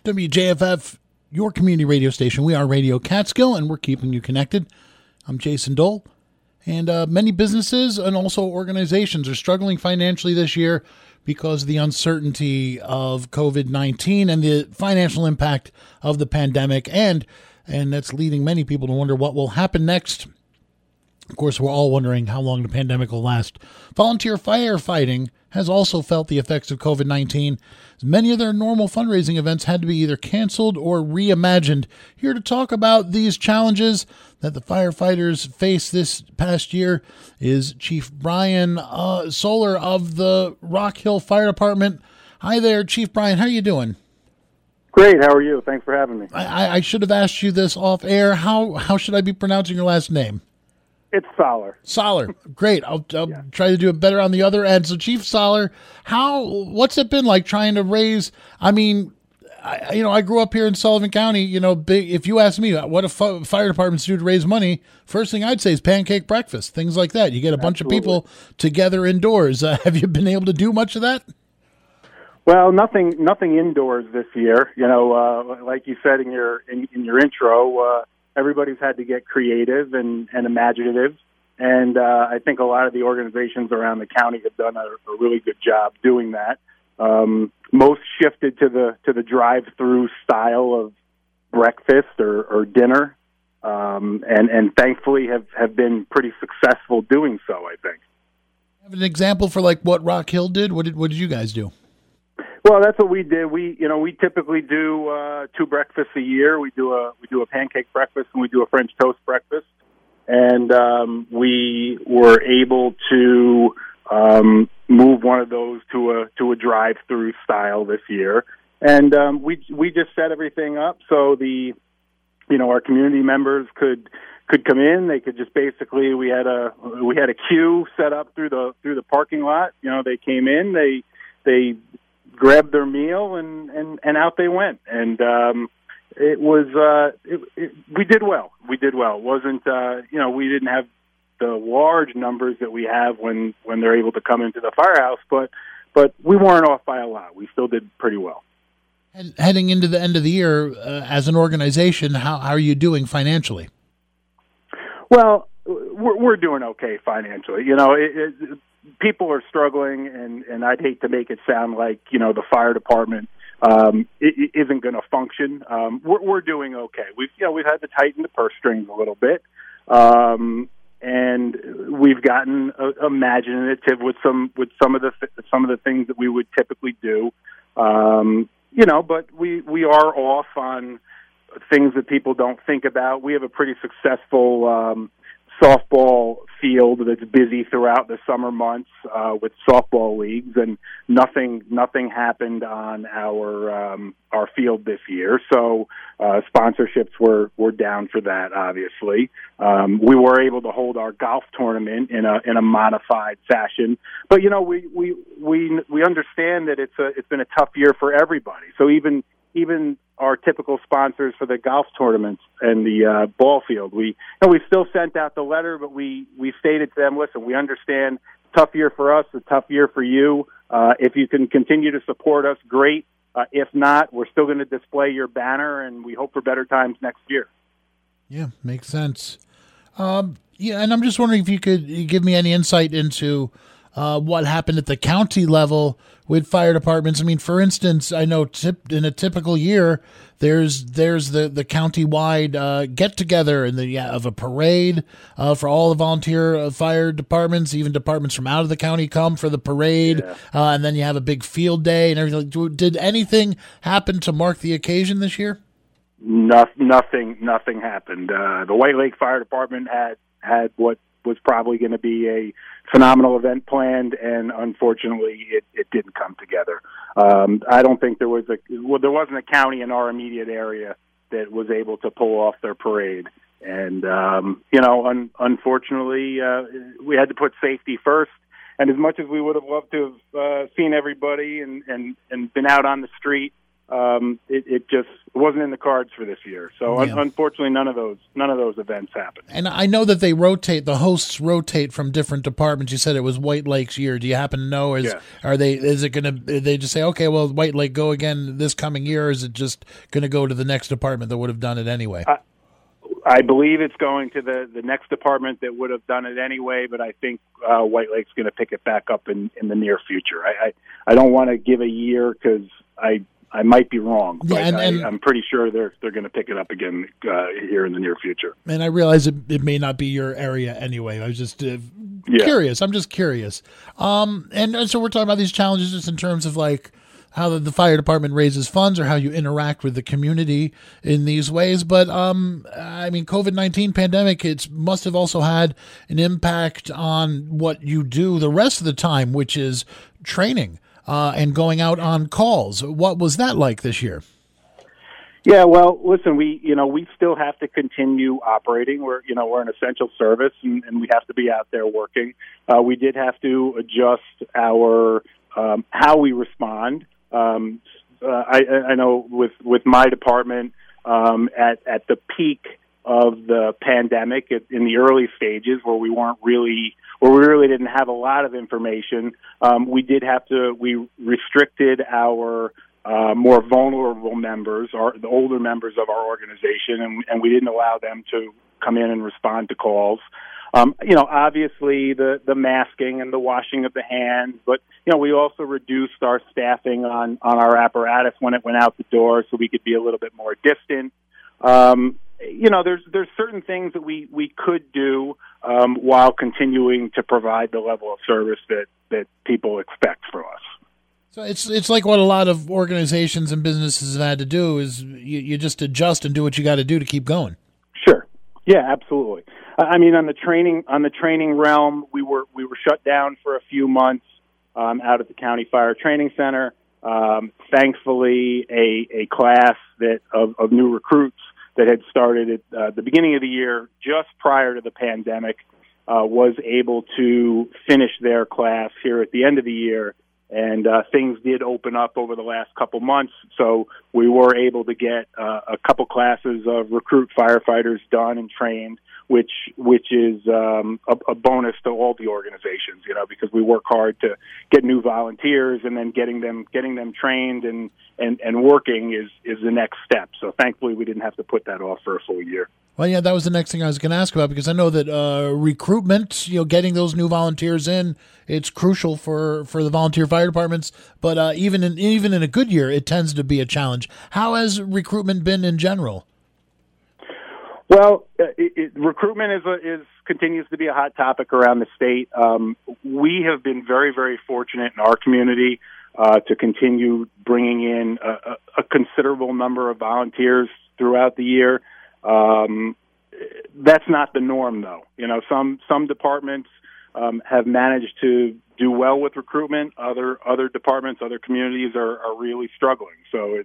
WJFF, your community radio station. We are Radio Catskill, and we're keeping you connected. I'm Jason Dole. And many businesses and also organizations are struggling financially this year because of the uncertainty of COVID-19 and the financial impact of the pandemic. And that's leading many people to wonder what will happen next. Of course, we're all wondering how long the pandemic will last. Volunteer firefighting has also felt the effects of COVID-19. Many of their normal fundraising events had to be either canceled or reimagined. Here to talk about these challenges that the firefighters face this past year is Chief Brian Solar of the Rock Hill Fire Department. Hi there, Chief Brian. How are you doing? Great. How are you? Thanks for having me. I should have asked you this off air. How should I be pronouncing your last name? It's Solar. Solar. Great. I'll try to do it better on the other end. So, Chief Solar, what's it been like trying to raise? I mean, I grew up here in Sullivan County. If you ask me what do fire departments do to raise money, first thing I'd say is pancake breakfast, things like that. You get a bunch of people together indoors. Have you been able to do much of that? Well, nothing indoors this year. Like you said in your intro. Everybody's had to get creative and imaginative, and I think a lot of the organizations around the county have done a really good job doing that. Most shifted to the drive-through style of breakfast or dinner, and thankfully have been pretty successful doing so, I think. Have an example for like what Rock Hill did? What did you guys do? Well, that's what we did. We typically do 2 breakfasts a year. We do a pancake breakfast and we do a French toast breakfast. And we were able to move one of those to a drive-through style this year. And we just set everything up so our community members could come in. They could just basically we had a queue set up through the parking lot. They came in, they grabbed their meal and out they went. And it was we did well. It wasn't we didn't have the large numbers that we have when they're able to come into the firehouse, but we weren't off by a lot. We still did pretty well. And heading into the end of the year, as an organization, how are you doing financially? Well, we're doing okay financially. People are struggling, and I'd hate to make it sound like the fire department isn't going to function. We're doing okay. We've had to tighten the purse strings a little bit, and we've gotten imaginative with some of the things that we would typically do. But we are off on things that people don't think about. We have a pretty successful softball field that's busy throughout the summer months with softball leagues, and nothing happened on our field this year. So sponsorships were down for that. Obviously, we were able to hold our golf tournament in a modified fashion, but we understand that it's been a tough year for everybody. So even our typical sponsors for the golf tournaments and the ball field, we still sent out the letter, but we stated to them, listen, we understand, tough year for us, a tough year for you. If you can continue to support us, great. If not, we're still going to display your banner, and we hope for better times next year. Yeah, makes sense. And I'm just wondering if you could give me any insight into what happened at the county level with fire departments. I mean, for instance, I know in a typical year, there's the county-wide get-together and of a parade for all the volunteer fire departments. Even departments from out of the county come for the parade, and then you have a big field day and everything. Did anything happen to mark the occasion this year? Nothing happened. The White Lake Fire Department had what was probably going to be a phenomenal event planned, and unfortunately it didn't come together. I don't think there wasn't a county in our immediate area that was able to pull off their parade. And, unfortunately, we had to put safety first. And as much as we would have loved to have seen everybody and been out on the street, it just wasn't in the cards for this year. So unfortunately, none of those events happened. And I know that the hosts rotate from different departments. You said it was White Lake's year. Do you happen to know? They just say, okay, well, White Lake go again this coming year, or is it just going to go to the next department that would have done it anyway? I believe it's going to the next department that would have done it anyway, but I think White Lake's going to pick it back up in the near future. I don't want to give a year because I might be wrong, but I'm pretty sure they're going to pick it up again here in the near future. And I realize it may not be your area anyway. I was just curious. I'm just curious. And so we're talking about these challenges just in terms of like how the fire department raises funds or how you interact with the community in these ways. But, I mean, COVID-19 pandemic, it must have also had an impact on what you do the rest of the time, which is training and going out on calls. What was that like this year? Yeah, well, listen, we still have to continue operating. We're an essential service and we have to be out there working. We did have to adjust our, how we respond. I know with my department, at the peak of the pandemic in the early stages where we really didn't have a lot of information, we restricted our more vulnerable members, the older members of our organization, and we didn't allow them to come in and respond to calls. Obviously the masking and the washing of the hands, but, we also reduced our staffing on our apparatus when it went out the door so we could be a little bit more distant. There's certain things that we could do, while continuing to provide the level of service that people expect from us. So it's like what a lot of organizations and businesses have had to do is you just adjust and do what you got to do to keep going. Sure. Yeah, absolutely. I mean, on the training realm, we were shut down for a few months out at the County Fire Training Center. Thankfully, a class of new recruits that had started at the beginning of the year, just prior to the pandemic, was able to finish their class here at the end of the year. And things did open up over the last couple months, so we were able to get a couple classes of recruit firefighters done and trained, which is a bonus to all the organizations, because we work hard to get new volunteers, and then getting them trained and working is the next step. So thankfully, we didn't have to put that off for a full year. Well, yeah, that was the next thing I was going to ask about, because I know that recruitment, getting those new volunteers in, it's crucial for the volunteer fire departments. But even in a good year, it tends to be a challenge. How has recruitment been in general? Well, recruitment continues to be a hot topic around the state. We have been very, very fortunate in our community to continue bringing in a considerable number of volunteers throughout the year. That's not the norm, though. Some departments have managed to do well with recruitment. Other departments, other communities are really struggling. So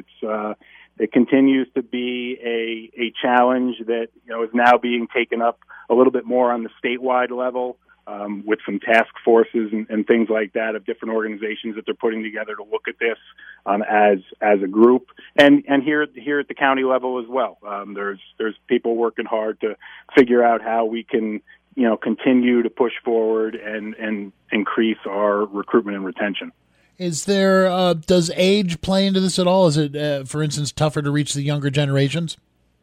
it continues to be a challenge that is now being taken up a little bit more on the statewide level, with some task forces and things like that of different organizations that they're putting together to look at this as a group, and here at the county level as well. There's people working hard to figure out how we can continue to push forward and increase our recruitment and retention. Is there does age play into this at all? Is it, for instance, tougher to reach the younger generations?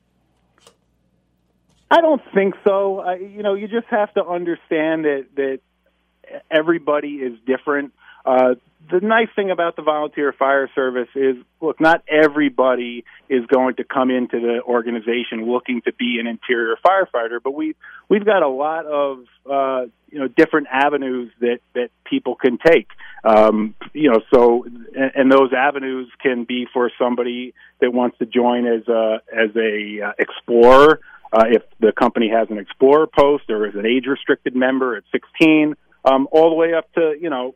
I don't think so. You just have to understand that everybody is different. The nice thing about the volunteer fire service is, look, not everybody is going to come into the organization looking to be an interior firefighter, but we've got a lot of different avenues that people can take. So those avenues can be for somebody that wants to join as a explorer. If the company has an explorer post, or as an age-restricted member at 16, all the way up to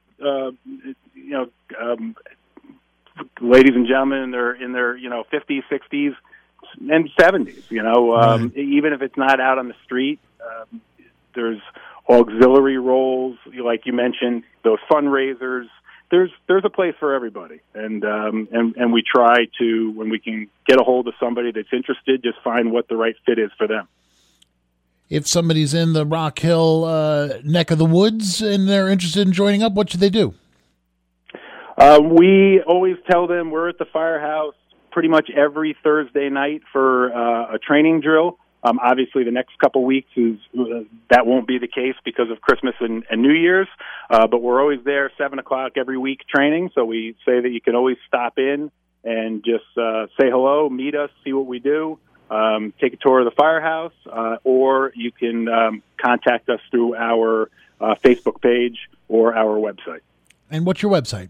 ladies and gentlemen in their 50s, 60s, and 70s. Right. Even if it's not out on the street, there's auxiliary roles, like you mentioned, those fundraisers there's a place for everybody, and we try to, when we can get a hold of somebody that's interested, just find what the right fit is for them. If somebody's in the Rock Hill neck of the woods and they're interested in joining up, what should they do? We always tell them we're at the firehouse pretty much every Thursday night for a training drill. Obviously, the next couple weeks that won't be the case because of Christmas and New Year's, but we're always there 7 o'clock every week training. So we say that you can always stop in and just say hello, meet us, see what we do, take a tour of the firehouse, or you can contact us through our Facebook page or our website. And what's your website?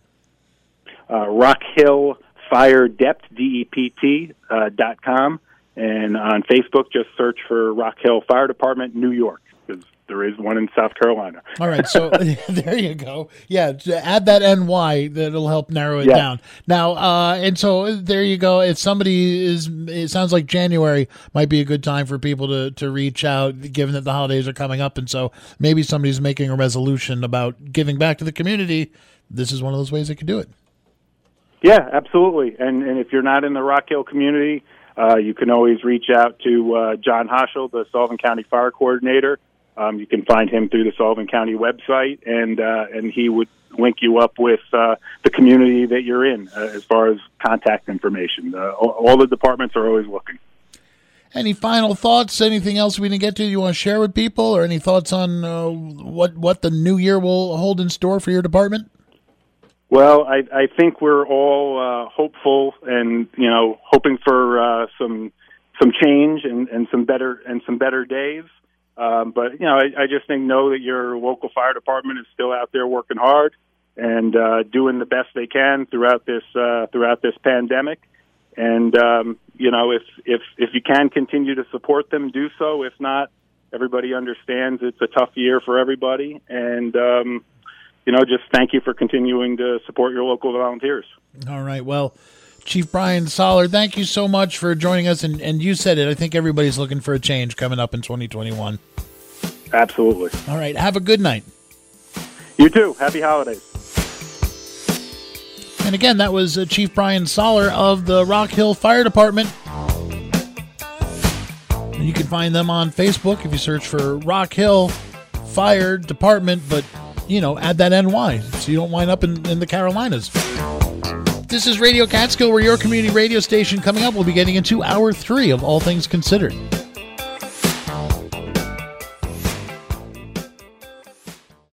RockHillFireDept.com. And on Facebook, just search for Rock Hill Fire Department, New York, because there is one in South Carolina. All right, so there you go. Yeah, add that NY. That'll help narrow it down. Now, and so there you go. If somebody it sounds like January might be a good time for people to reach out, given that the holidays are coming up. And so maybe somebody's making a resolution about giving back to the community. This is one of those ways they could do it. Yeah, absolutely. And if you're not in the Rock Hill community, you can always reach out to John Hoschel, the Sullivan County Fire Coordinator. You can find him through the Sullivan County website, and he would link you up with the community that you're in as far as contact information. All the departments are always looking. Any final thoughts? Anything else we didn't get to you want to share with people, or any thoughts on what the new year will hold in store for your department? Well, I think we're all hopeful and hoping for some change and some better days. But I just know that your local fire department is still out there working hard and doing the best they can throughout this pandemic. And if you can continue to support them, do so. If not, everybody understands it's a tough year for everybody, and just thank you for continuing to support your local volunteers. All right. Well, Chief Brian Soller, thank you so much for joining us. And you said it. I think everybody's looking for a change coming up in 2021. Absolutely. All right. Have a good night. You too. Happy holidays. And again, that was Chief Brian Soller of the Rock Hill Fire Department. And you can find them on Facebook if you search for Rock Hill Fire Department, but add that NY so you don't wind up in the Carolinas. This is Radio Catskill. We're your community radio station. Coming up, we'll be getting into Hour 3 of All Things Considered.